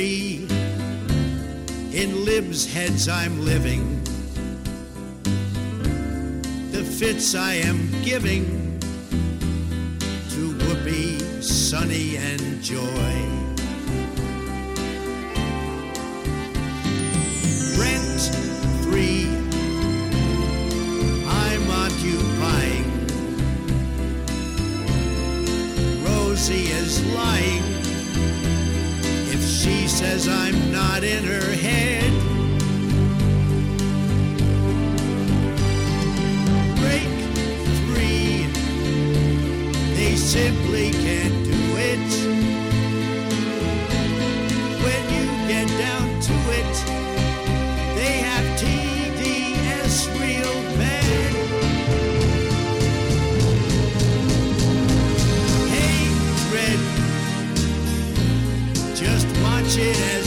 3. In libs' heads I'm living. The fits I am giving to Whoopi, Sunny, and Joy. Rent 3. I'm occupying. Rosie is lying if she says I'm not in her head. Break 3. They simply can't do it. When you get down to it, they have TDS real bad. Hatred, just watch it as